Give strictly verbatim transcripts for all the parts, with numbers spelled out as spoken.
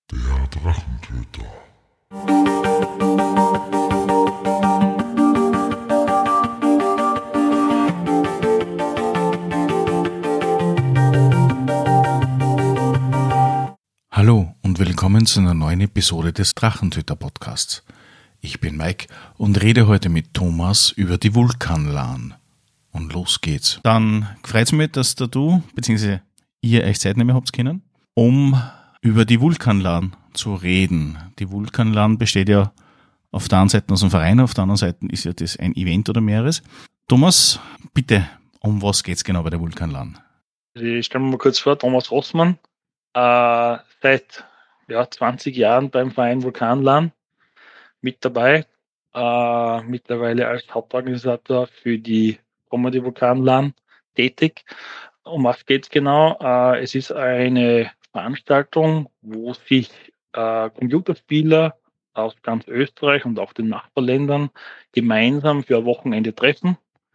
Der Drachentöter. Hallo und willkommen zu einer neuen Episode des Drachentöter-Podcasts. Ich bin Mike und rede heute mit Thomas über die Vulkan-LAN. Und los geht's. Dann freut es mich, dass da du, beziehungsweise ihr euch Zeit nehmen habt können, um über die Vulkan-LAN zu reden. Die Vulkan-LAN besteht ja auf der einen Seite aus dem Verein, auf der anderen Seite ist ja das ein Event oder mehreres. Thomas, bitte, um was geht's genau bei der Vulkan-LAN? Ich stelle mir mal kurz vor, Thomas Rossmann, äh, seit ja, zwanzig Jahren beim Verein Vulkan-LAN mit dabei, äh, mittlerweile als Hauptorganisator für die Comedy Vulkan-LAN tätig. Um was geht's genau? Äh, es ist eine Veranstaltung, wo sich äh, Computerspieler aus ganz Österreich und auch den Nachbarländern gemeinsam für ein Wochenende treffen,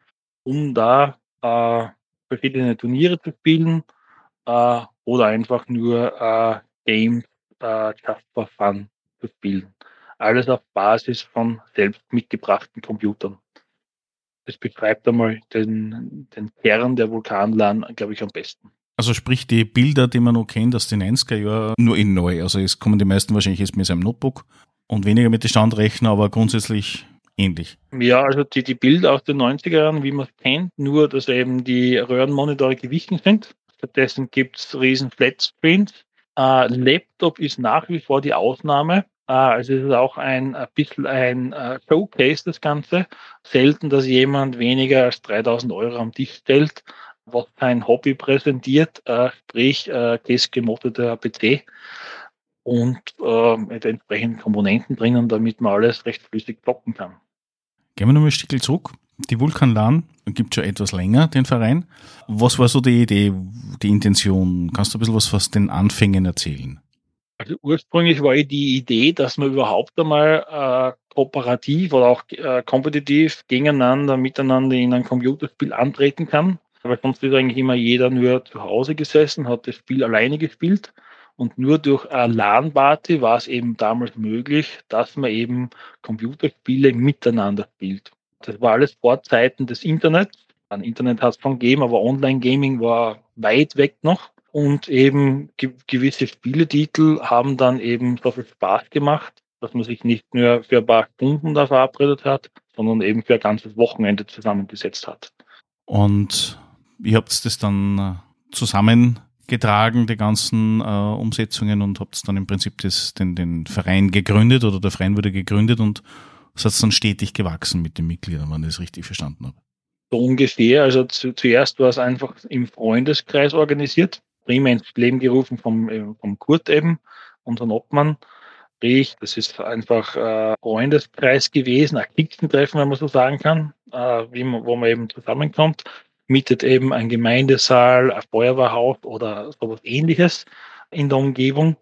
um da äh, verschiedene Turniere zu spielen äh, oder einfach nur äh, Games äh, just for fun zu spielen. Alles auf Basis von selbst mitgebrachten Computern. Das beschreibt einmal den, den Kern der Vulkan-LAN, glaube ich, am besten. Also sprich die Bilder, die man noch kennt aus den neunziger Jahren, nur in neu. Also es kommen die meisten wahrscheinlich jetzt mit seinem Notebook und weniger mit den Standrechner, aber grundsätzlich ähnlich. Ja, also die, die Bilder aus den neunziger Jahren, wie man es kennt, nur dass eben die Röhrenmonitore gewichen sind. Stattdessen gibt es riesen Flatscreens. Äh, Laptop ist nach wie vor die Ausnahme. Äh, also es ist auch ein, ein bisschen ein äh, Showcase, das Ganze. Selten, dass jemand weniger als dreitausend Euro am Tisch stellt, was sein Hobby präsentiert, äh, sprich äh, testgemoddeter P C und äh, mit entsprechenden Komponenten drinnen, damit man alles recht flüssig blocken kann. Gehen wir nochmal ein Stückchen zurück. Die Vulkan-LAN gibt schon etwas länger, den Verein. Was war so die Idee, die Intention? Kannst du ein bisschen was aus den Anfängen erzählen? Also ursprünglich war die Idee, dass man überhaupt einmal äh, kooperativ oder auch äh, kompetitiv gegeneinander, miteinander in ein Computerspiel antreten kann. Weil sonst ist eigentlich immer jeder nur zu Hause gesessen, hat das Spiel alleine gespielt. Und nur durch eine LAN-Party war es eben damals möglich, dass man eben Computerspiele miteinander spielt. Das war alles vor Zeiten des Internets. Ein Internet hat es schon gegeben, aber Online-Gaming war weit weg noch. Und eben ge- gewisse Spieletitel haben dann eben so viel Spaß gemacht, dass man sich nicht nur für ein paar Stunden da verabredet hat, sondern eben für ein ganzes Wochenende zusammengesetzt hat. Und ihr habt das dann äh, zusammengetragen, die ganzen äh, Umsetzungen, und habt dann im Prinzip das, den, den Verein gegründet, oder der Verein wurde gegründet und es hat dann stetig gewachsen mit den Mitgliedern, wenn ich das richtig verstanden habe. So ungefähr. Also zu, zuerst war es einfach im Freundeskreis organisiert, primär ins Leben gerufen vom, äh, vom Kurt eben, unseren Obmann. Sprich, das ist einfach äh, Freundeskreis gewesen, ein Kickentreffen, wenn man so sagen kann, äh, wie man, wo man eben zusammenkommt. Mietet eben ein Gemeindesaal, ein Feuerwehrhaus oder sowas Ähnliches in der Umgebung.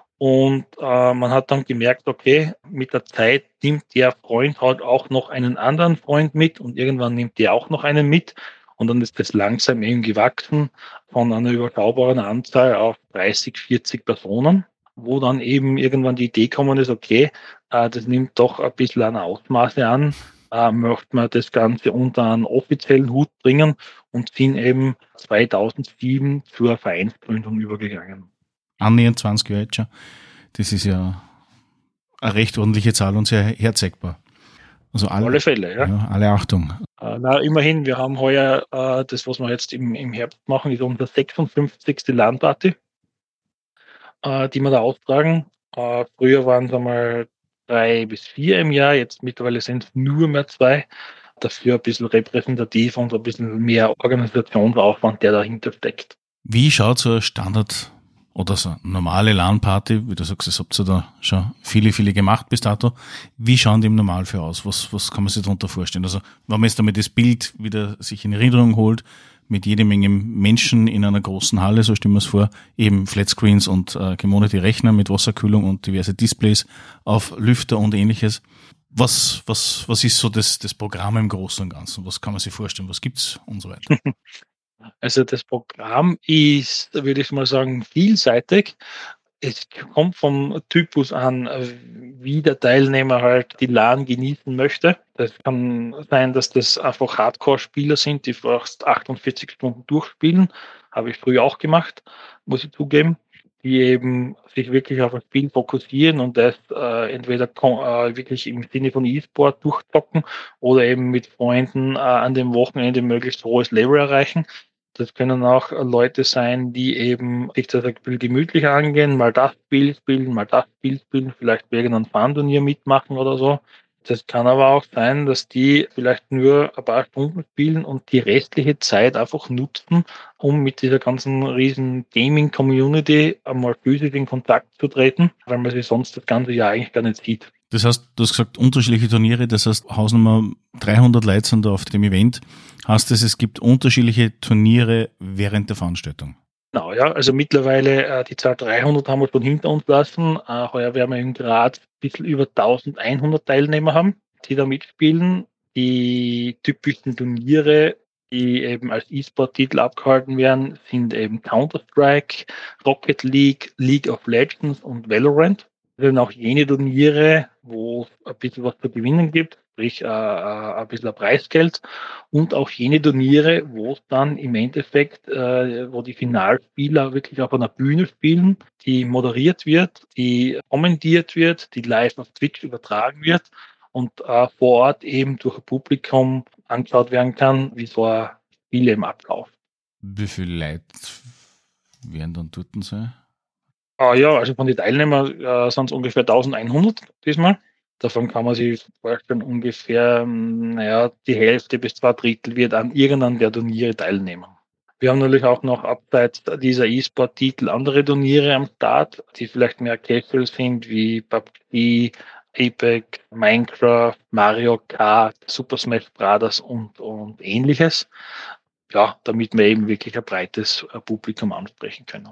Und äh, man hat dann gemerkt, okay, mit der Zeit nimmt der Freund halt auch noch einen anderen Freund mit und irgendwann nimmt der auch noch einen mit. Und dann ist das langsam eben gewachsen von einer überschaubaren Anzahl auf dreißig, vierzig Personen, wo dann eben irgendwann die Idee gekommen ist, okay, äh, das nimmt doch ein bisschen an Ausmaße an, äh, möchte man das Ganze unter einen offiziellen Hut bringen und sind eben zweitausendsieben zur Vereinsgründung übergegangen. Annähernd zwanzig Jahre jetzt schon. Das ist ja eine recht ordentliche Zahl und sehr herzeigbar. Also alle, Auf alle Fälle, ja. ja, alle Achtung. Äh, na, immerhin, wir haben heuer, äh, das, was wir jetzt im, im Herbst machen, ist unsere sechsundfünfzigste LAN-Party, äh, die wir da austragen. Äh, früher waren es einmal drei bis vier im Jahr, jetzt mittlerweile sind es nur mehr zwei. Dafür ein bisschen repräsentativ und ein bisschen mehr Organisationsaufwand, der dahinter steckt. Wie schaut so ein Standard oder so eine normale LAN-Party, wie du sagst, das habt ihr da schon viele, viele gemacht bis dato. Wie schauen die im Normalfall aus? Was, was kann man sich darunter vorstellen? Also, wenn man jetzt einmal das Bild wieder sich in Erinnerung holt, mit jede Menge Menschen in einer großen Halle, so stellen wir es vor, eben Flatscreens und äh, gemonete Rechner mit Wasserkühlung und diverse Displays auf Lüfter und ähnliches. Was, was, was ist so das, das Programm im Großen und Ganzen? Was kann man sich vorstellen? Was gibt's und so weiter? Also das Programm ist, würde ich mal sagen, vielseitig. Es kommt vom Typus an, wie der Teilnehmer halt die LAN genießen möchte. Das kann sein, dass das einfach Hardcore-Spieler sind, die fast achtundvierzig Stunden durchspielen. Habe ich früher auch gemacht, muss ich zugeben. Die eben sich wirklich auf ein Spiel fokussieren und das äh, entweder äh, wirklich im Sinne von E-Sport durchzocken oder eben mit Freunden äh, an dem Wochenende möglichst hohes Level erreichen. Das können auch Leute sein, die eben sich das Spiel gemütlich angehen, mal das Spiel spielen, mal das Spiel spielen, vielleicht bei irgendeinem Fun-Turnier mitmachen oder so. Das kann aber auch sein, dass die vielleicht nur ein paar Stunden spielen und die restliche Zeit einfach nutzen, um mit dieser ganzen riesen Gaming-Community einmal physisch in Kontakt zu treten, weil man sie sonst das ganze Jahr eigentlich gar nicht sieht. Das heißt, du hast gesagt, unterschiedliche Turniere, das heißt, Hausnummer dreihundert Leute sind da auf dem Event. Heißt das, es gibt unterschiedliche Turniere während der Veranstaltung? Genau, ja, also mittlerweile äh, die Zahl dreihundert haben wir schon hinter uns lassen. Äh, heuer werden wir in Graz ein bisschen über eintausendeinhundert Teilnehmer haben, die da mitspielen. Die typischen Turniere, die eben als E-Sport-Titel abgehalten werden, sind eben Counter-Strike, Rocket League, League of Legends und Valorant. Das sind auch jene Turniere, wo es ein bisschen was zu gewinnen gibt, sprich äh, äh, ein bisschen Preisgeld. Und auch jene Turniere, wo es dann im Endeffekt, äh, wo die Finalspieler wirklich auf einer Bühne spielen, die moderiert wird, die kommentiert wird, die live auf Twitch übertragen wird und äh, vor Ort eben durch ein Publikum angeschaut werden kann, wie so ein Spiel im Ablauf. Wie viele Leute werden dann dort sein? Ah, ja, also von den Teilnehmern äh, sind es ungefähr eintausendeinhundert diesmal. Davon kann man sich vorstellen, ungefähr, naja, die Hälfte bis zwei Drittel wird an irgendeinem der Turniere teilnehmen. Wir haben natürlich auch noch abseits dieser E-Sport-Titel andere Turniere am Start, die vielleicht mehr casual sind, wie P U B G, Apex, Minecraft, Mario Kart, Super Smash Bros. und, und ähnliches. Ja, damit wir eben wirklich ein breites Publikum ansprechen können.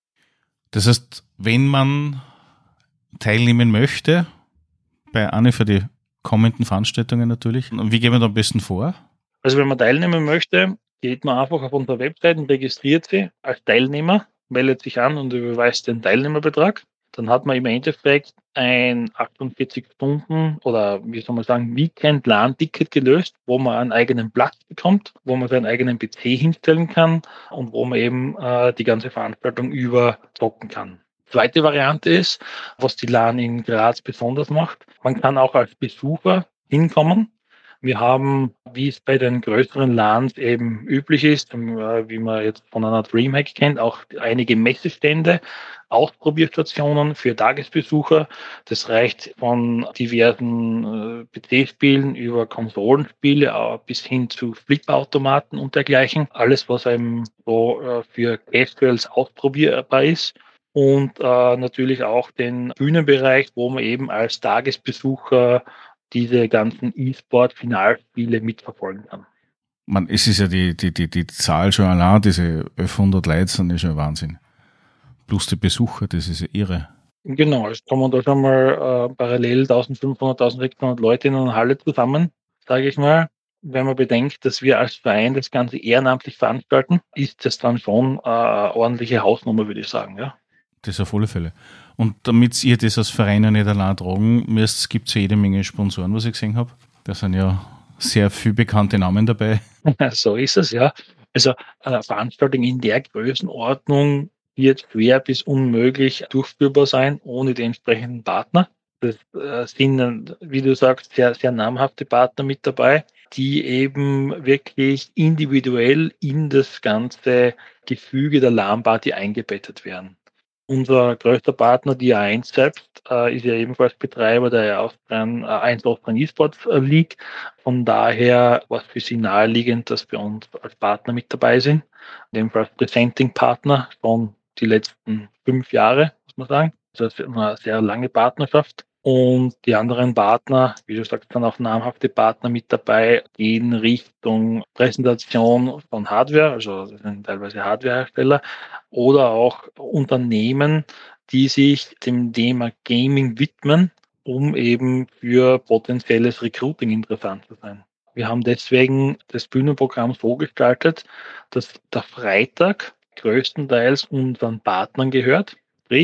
Das heißt, wenn man teilnehmen möchte, bei einer für die kommenden Veranstaltungen natürlich, wie gehen wir da am besten vor? Also wenn man teilnehmen möchte, geht man einfach auf unsere Website und registriert sie als Teilnehmer, meldet sich an und überweist den Teilnehmerbetrag. Dann hat man im Endeffekt ein achtundvierzig Stunden oder wie soll man sagen, Weekend-LAN-Ticket gelöst, wo man einen eigenen Platz bekommt, wo man seinen eigenen P C hinstellen kann und wo man eben äh, die ganze Veranstaltung über zocken kann. Zweite Variante ist, was die LAN in Graz besonders macht, man kann auch als Besucher hinkommen. Wir haben, wie es bei den größeren LANs eben üblich ist, wie man jetzt von einer Dreamhack kennt, auch einige Messestände, Ausprobierstationen für Tagesbesucher. Das reicht von diversen P C-Spielen über Konsolenspiele bis hin zu Flipperautomaten und dergleichen. Alles, was einem so für Casuals ausprobierbar ist. Und äh, natürlich auch den Bühnenbereich, wo man eben als Tagesbesucher diese ganzen E-Sport-Finalspiele mitverfolgen kann. Man, es ist ja die, die, die, die Zahl schon allein, diese elfhundert Leute sind ja schon Wahnsinn. Plus die Besucher, das ist ja irre. Genau, es kommen da schon mal äh, parallel eintausendfünfhundert, eintausendsechshundert Leute in einer Halle zusammen, sage ich mal. Wenn man bedenkt, dass wir als Verein das Ganze ehrenamtlich veranstalten, ist das dann schon äh, eine ordentliche Hausnummer, würde ich sagen, ja. Das auf alle Fälle. Und damit ihr das als Verein nicht allein tragen müsst, gibt es ja jede Menge Sponsoren, was ich gesehen habe. Da sind ja sehr viele bekannte Namen dabei. So ist es, ja. Also eine Veranstaltung in der Größenordnung wird schwer bis unmöglich durchführbar sein ohne die entsprechenden Partner. Das äh, sind, wie du sagst, sehr, sehr namhafte Partner mit dabei, die eben wirklich individuell in das ganze Gefüge der LAN-Party eingebettet werden. Unser größter Partner, die A eins selbst, äh, ist ja ebenfalls Betreiber der Austrian, äh, eins Austrian eSports League. Von daher war es für sie naheliegend, dass wir uns als Partner mit dabei sind. In dem Fall Presenting-Partner schon die letzten fünf Jahre, muss man sagen. Das ist eine sehr lange Partnerschaft. Und die anderen Partner, wie du sagst, dann auch namhafte Partner mit dabei, gehen Richtung Präsentation von Hardware, also das sind teilweise Hardwarehersteller, oder auch Unternehmen, die sich dem Thema Gaming widmen, um eben für potenzielles Recruiting interessant zu sein. Wir haben deswegen das Bühnenprogramm so gestaltet, dass der Freitag größtenteils unseren Partnern gehört. Sprich,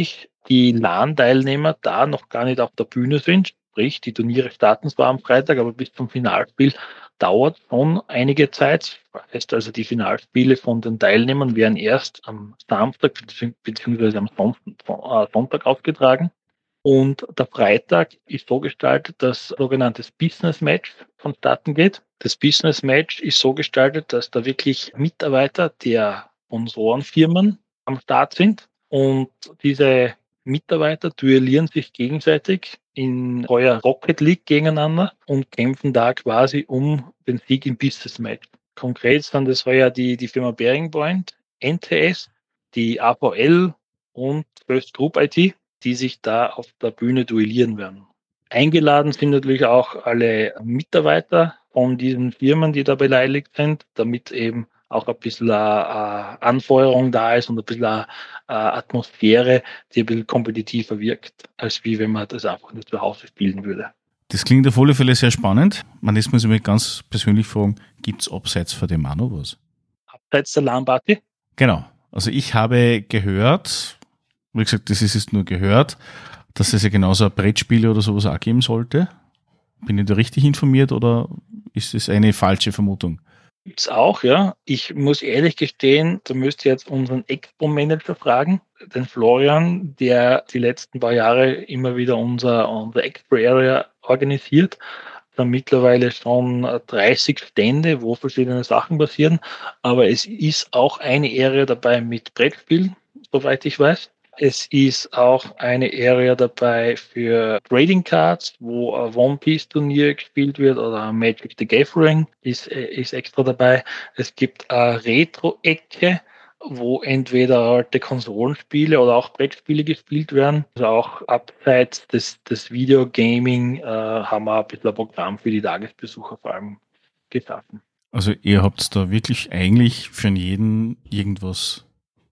die LAN-Teilnehmer da noch gar nicht auf der Bühne sind. Sprich, die Turniere starten zwar am Freitag, aber bis zum Finalspiel dauert schon einige Zeit. Das heißt also, die Finalspiele von den Teilnehmern werden erst am Samstag bzw. am Sonntag ausgetragen. Und der Freitag ist so gestaltet, dass sogenanntes Business Match vonstatten geht. Das Business Match ist so gestaltet, dass da wirklich Mitarbeiter der Sponsorenfirmen am Start sind und diese Mitarbeiter duellieren sich gegenseitig in euer Rocket League gegeneinander und kämpfen da quasi um den Sieg im Business Match. Konkret sind das heuer die, die Firma Bearing Point, N T S, die A V L und First Group I T, die sich da auf der Bühne duellieren werden. Eingeladen sind natürlich auch alle Mitarbeiter von diesen Firmen, die da beteiligt sind, damit eben auch ein bisschen eine Anfeuerung da ist und ein bisschen eine Atmosphäre, die ein bisschen kompetitiver wirkt, als wie wenn man das einfach nur zu Hause spielen würde. Das klingt auf alle Fälle sehr spannend. Man lässt mich mich ganz persönlich fragen, gibt es abseits von dem auch noch was? Abseits der LAN-Party? Genau. Also ich habe gehört, wie gesagt, das ist jetzt nur gehört, dass es ja genauso ein Brettspiele oder sowas auch geben sollte. Bin ich da richtig informiert oder ist es eine falsche Vermutung? Gibt's auch, ja. Ich muss ehrlich gestehen, da müsst ihr jetzt unseren Expo-Manager fragen, den Florian, der die letzten paar Jahre immer wieder unser, unser Expo-Area organisiert. Da mittlerweile schon dreißig Stände, wo verschiedene Sachen passieren. Aber es ist auch eine Area dabei mit Brettspielen, soweit ich weiß. Es ist auch eine Area dabei für Trading Cards, wo ein One Piece Turnier gespielt wird oder Magic the Gathering ist, ist extra dabei. Es gibt eine Retro-Ecke, wo entweder alte Konsolenspiele oder auch Brettspiele gespielt werden. Also auch abseits des, des Videogaming äh, haben wir ein bisschen ein Programm für die Tagesbesucher vor allem geschaffen. Also ihr habt da wirklich eigentlich für jeden irgendwas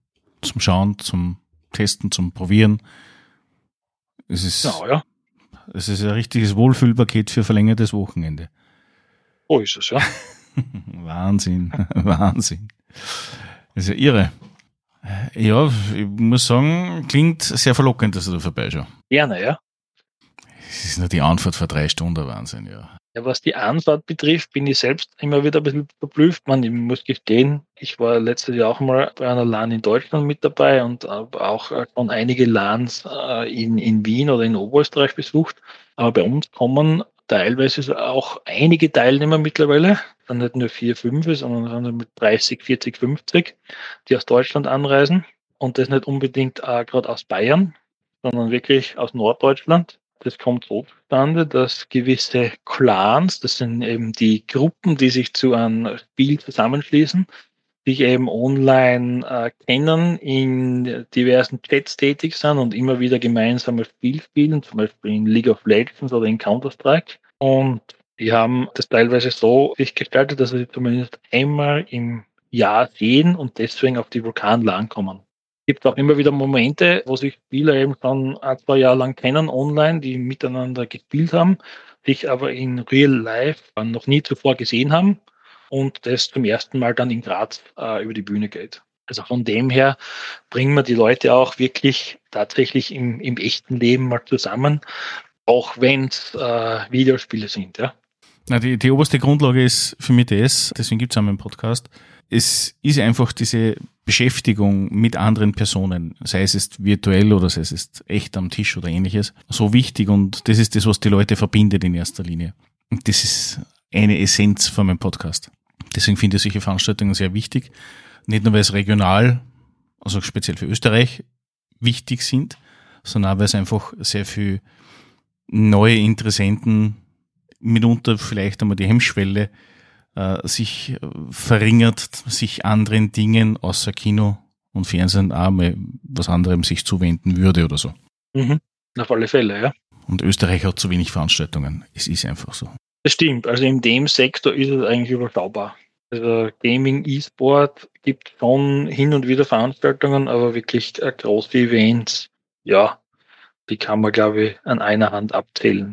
zum Schauen, zum Testen, zum Probieren. Es ist, genau, ja. Es ist ein richtiges Wohlfühlpaket für verlängertes Wochenende. So ist es, ja. Wahnsinn, Wahnsinn. Das ist ja irre. Ja, ich muss sagen, klingt sehr verlockend, dass du da vorbeischaust. Gerne, ja. Es ist nur die Anfahrt vor drei Stunden, Wahnsinn, ja. Ja, was die Anfahrt betrifft, bin ich selbst immer wieder ein bisschen verblüfft. Man, ich muss gestehen, ich war letztes Jahr auch mal bei einer LAN in Deutschland mit dabei und habe auch schon einige LANs in, in Wien oder in Oberösterreich besucht. Aber bei uns kommen teilweise auch einige Teilnehmer mittlerweile, dann nicht nur vier, fünf, sondern mit dreißig, vierzig, fünfzig, die aus Deutschland anreisen. Und das nicht unbedingt äh, gerade aus Bayern, sondern wirklich aus Norddeutschland. Das kommt so zustande, dass gewisse Clans, das sind eben die Gruppen, die sich zu einem Spiel zusammenschließen, sich eben online äh, kennen, in diversen Chats tätig sind und immer wieder gemeinsam ein Spiel spielen, zum Beispiel in League of Legends oder in Counter-Strike. Und die haben das teilweise so sich gestaltet, dass sie zumindest einmal im Jahr sehen und deswegen auf die Vulkan-LAN kommen. Es gibt auch immer wieder Momente, wo sich Spieler eben schon ein, zwei Jahre lang kennen online, die miteinander gespielt haben, sich aber in Real Life noch nie zuvor gesehen haben und das zum ersten Mal dann in Graz äh, über die Bühne geht. Also von dem her bringen wir die Leute auch wirklich tatsächlich im, im echten Leben mal zusammen, auch wenn es äh, Videospiele sind. Ja. Na, die, die oberste Grundlage ist für mich das, deswegen gibt es auch meinen Podcast. Es ist einfach diese Beschäftigung mit anderen Personen, sei es jetzt virtuell oder sei es jetzt echt am Tisch oder ähnliches, so wichtig und das ist das, was die Leute verbindet in erster Linie. Und das ist eine Essenz von meinem Podcast. Deswegen finde ich solche Veranstaltungen sehr wichtig. Nicht nur, weil es regional, also speziell für Österreich, wichtig sind, sondern auch, weil es einfach sehr viel neue Interessenten, mitunter vielleicht einmal die Hemmschwelle, äh, sich verringert, sich anderen Dingen außer Kino und Fernsehen auch mal was anderem sich zuwenden würde oder so. Mhm. Auf alle Fälle, ja. Und Österreich hat zu wenig Veranstaltungen. Es ist einfach so. Das stimmt. Also in dem Sektor ist es eigentlich überschaubar. Also Gaming, E-Sport gibt schon hin und wieder Veranstaltungen, aber wirklich große Events, ja, die kann man, glaube ich, an einer Hand abzählen.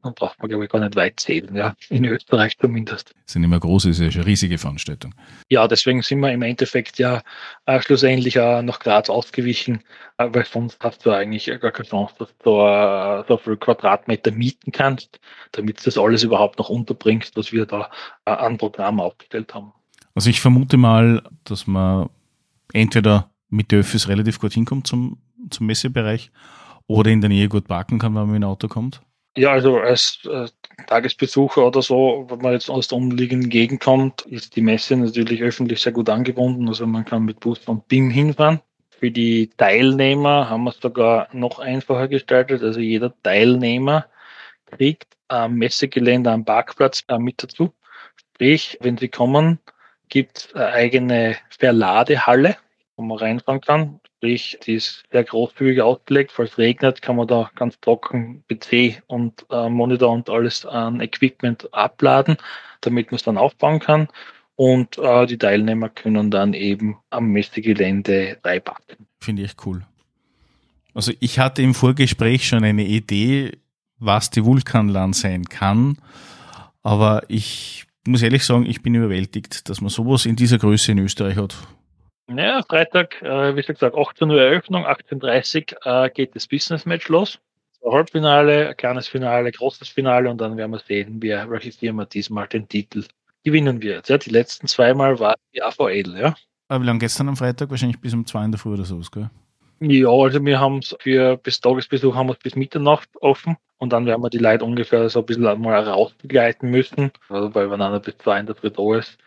Dann braucht man, glaube ich, gar nicht weit zählen, ja, in Österreich zumindest. Das sind immer große, ist ja schon eine riesige Veranstaltung. Ja, deswegen sind wir im Endeffekt ja äh, schlussendlich äh, nach Graz ausgewichen, äh, weil sonst hast du eigentlich gar keine Chance, dass du äh, so viel Quadratmeter mieten kannst, damit du das alles überhaupt noch unterbringst, was wir da äh, an Programm aufgestellt haben. Also ich vermute mal, dass man entweder mit den Öffis relativ gut hinkommt zum, zum Messebereich oder in der Nähe gut parken kann, wenn man mit dem Auto kommt. Ja, also als äh, Tagesbesucher oder so, wenn man jetzt aus der umliegenden Gegend kommt, ist die Messe natürlich öffentlich sehr gut angebunden. Also man kann mit Bus und B I M hinfahren. Für die Teilnehmer haben wir es sogar noch einfacher gestaltet. Also jeder Teilnehmer kriegt am Messegelände am Parkplatz äh, mit dazu. Sprich, wenn sie kommen, gibt es eine eigene Verladehalle, wo man reinfahren kann. Sprich, die ist sehr großzügig ausgelegt. Falls es regnet, kann man da ganz trocken P C und äh, Monitor und alles an Equipment abladen, damit man es dann aufbauen kann. Und äh, die Teilnehmer können dann eben am Messegelände reinpacken. Finde ich echt cool. Also ich hatte im Vorgespräch schon eine Idee, was die Vulkanlan sein kann, aber ich muss ehrlich sagen, ich bin überwältigt, dass man sowas in dieser Größe in Österreich hat. Ja, Freitag, äh, wie gesagt, achtzehn Uhr Eröffnung, achtzehn Uhr dreißig äh, geht das Business Match los. So Halbfinale, ein kleines Finale, großes Finale und dann werden wir sehen, wer, welche Firma diesmal den Titel gewinnen wird. Ja, die letzten zweimal war die A V L, ja. Aber wie lange geht's dann am Freitag? Wahrscheinlich bis um zwei in der Früh oder sowas, gell? Ja, also wir haben es für bis Tagesbesuch haben wir es bis Mitternacht offen und dann werden wir die Leute ungefähr so ein bisschen mal rausbegleiten müssen, also weil wenn einer bis zwei in der Früh da ist.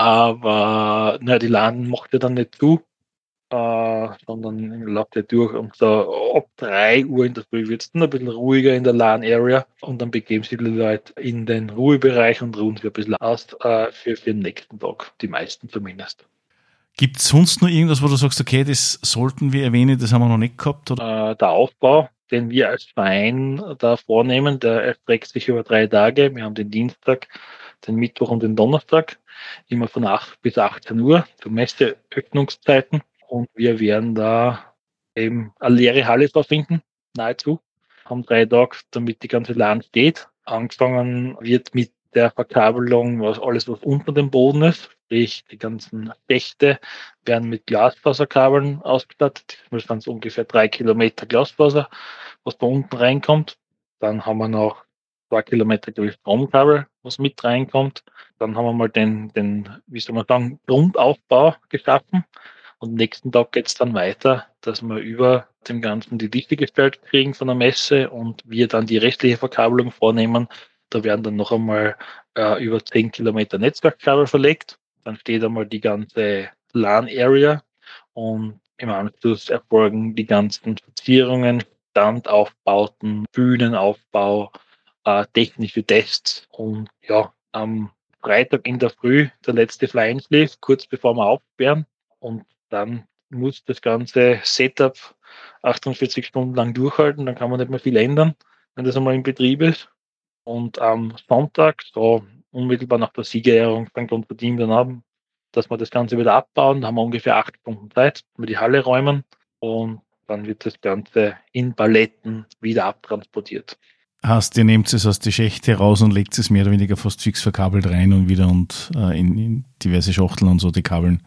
Aber na, die Laden macht ja dann nicht zu, äh, sondern läuft ja durch und so ab drei Uhr in der Früh wird es dann ein bisschen ruhiger in der LAN-Area und dann begeben sich die Leute in den Ruhebereich und ruhen sich ein bisschen aus äh, für, für den nächsten Tag, die meisten zumindest. Gibt es sonst noch irgendwas, wo du sagst, okay, das sollten wir erwähnen, das haben wir noch nicht gehabt? Oder? Äh, der Aufbau, den wir als Verein da vornehmen, der erstreckt sich über drei Tage. Wir haben den Dienstag, den Mittwoch und den Donnerstag, immer von acht bis achtzehn Uhr, zu Messeöffnungszeiten. Und wir werden da eben eine leere Halle vorfinden, nahezu. Haben drei Tage, damit die ganze LAN steht. Angefangen wird mit der Verkabelung, was alles, was unter dem Boden ist, sprich die ganzen Schächte werden mit Glasfaserkabeln ausgestattet. Das sind so ungefähr drei Kilometer Glasfaser, was da unten reinkommt. Dann haben wir noch zwei Kilometer Stromkabel, was mit reinkommt. Dann haben wir mal den, den, wie soll man sagen, Grundaufbau geschaffen. Und nächsten Tag geht es dann weiter, dass wir über dem Ganzen die Dichte gestellt kriegen von der Messe und wir dann die restliche Verkabelung vornehmen. Da werden dann noch einmal äh, über zehn Kilometer Netzwerkkabel verlegt. Dann steht einmal die ganze LAN-Area und im Anschluss erfolgen die ganzen Verzierungen, Standaufbauten, Bühnenaufbau, äh, technische Tests und ja, am Freitag in der Früh der letzte Fly-In-Sleeve, kurz bevor wir aufsperren und dann muss das ganze Setup achtundvierzig Stunden lang durchhalten, dann kann man nicht mehr viel ändern, wenn das einmal in Betrieb ist. Und am Sonntag, so unmittelbar nach der Siegerehrung, fängt unser Team dann an, dass wir das Ganze wieder abbauen. Da haben wir ungefähr acht Stunden Zeit, wir die Halle räumen und dann wird das Ganze in Paletten wieder abtransportiert. Heißt, ihr nehmt es aus die Schächte raus und legt es mehr oder weniger fast fix verkabelt rein und wieder und äh, in, in diverse Schachteln und so die Kabeln.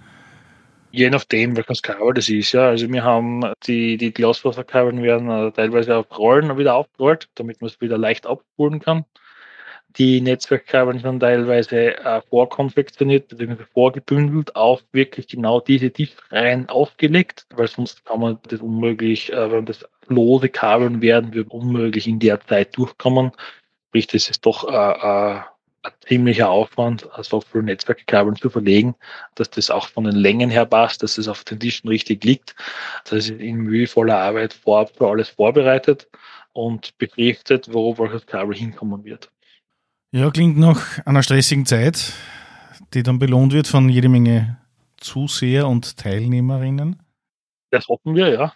Je nachdem, welches Kabel das ist, ja. Also wir haben die, die Glasfaserkabeln werden äh, teilweise auf Rollen wieder aufgerollt, damit man es wieder leicht abspulen kann. Die Netzwerkkabeln sind teilweise äh, vorkonfektioniert bzw. vorgebündelt auf wirklich genau diese Tiefreihen aufgelegt, weil sonst kann man das unmöglich, äh, wenn das lose Kabeln werden, wir unmöglich in der Zeit durchkommen. Sprich, das ist doch äh, äh, ein ziemlicher Aufwand, also für Netzwerkkabeln zu verlegen, dass das auch von den Längen her passt, dass es auf den Tischen richtig liegt. Das ist in mühevoller Arbeit vorab für alles vorbereitet und befriedigt, wo welches Kabel hinkommen wird. Ja, klingt nach einer stressigen Zeit, die dann belohnt wird von jede Menge Zuseher und Teilnehmerinnen. Das hoffen wir, ja.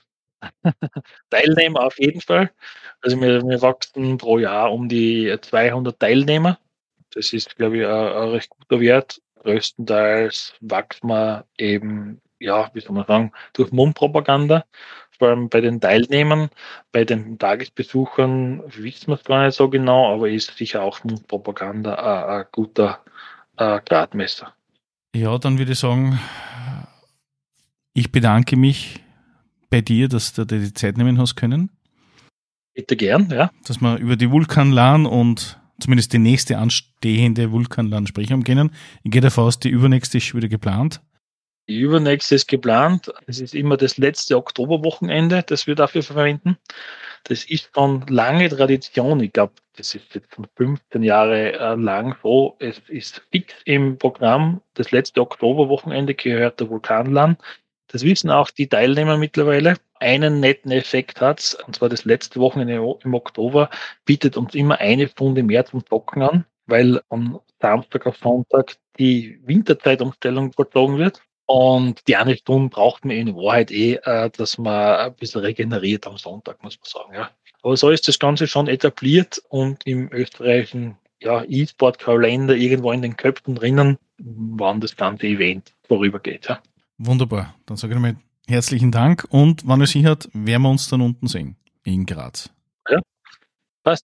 Teilnehmer auf jeden Fall. Also wir, wir wachsen pro Jahr um die zweihundert Teilnehmer. Das ist, glaube ich, ein, ein recht guter Wert. Größtenteils wachsen wir eben, ja, wie soll man sagen, durch Mundpropaganda. vor allem bei den Teilnehmern, bei den Tagesbesuchern wissen wir es gar nicht so genau, aber ist sicher auch Mundpropaganda ein, ein guter äh, Gradmesser. Ja, dann würde ich sagen, ich bedanke mich bei dir, dass du dir die Zeit nehmen hast können. Bitte gern, ja. Dass wir über die Vulkanlan und zumindest die nächste anstehende Vulkanlan sprechen haben können. Ich gehe davon aus, die übernächste ist schon wieder geplant. Die übernächste ist geplant. Es ist immer das letzte Oktoberwochenende, das wir dafür verwenden. Das ist schon lange Tradition. Ich glaube, das ist jetzt schon fünfzehn Jahre lang so. Es ist fix im Programm. Das letzte Oktoberwochenende gehört der Vulkanlan. Das wissen auch die Teilnehmer mittlerweile. Einen netten Effekt hat's, und zwar das letzte Wochenende im Oktober bietet uns immer eine Stunde mehr zum Zocken an, weil am Samstag auf Sonntag die Winterzeitumstellung vollzogen wird. Und die eine Stunde braucht man in Wahrheit eh, dass man ein bisschen regeneriert am Sonntag, muss man sagen. Ja. Aber so ist das Ganze schon etabliert und im österreichischen ja, E-Sport-Kalender irgendwo in den Köpfen drinnen, wann das ganze Event vorübergeht. Ja. Wunderbar. Dann sage ich mal herzlichen Dank und wann es sich hat, werden wir uns dann unten sehen in Graz.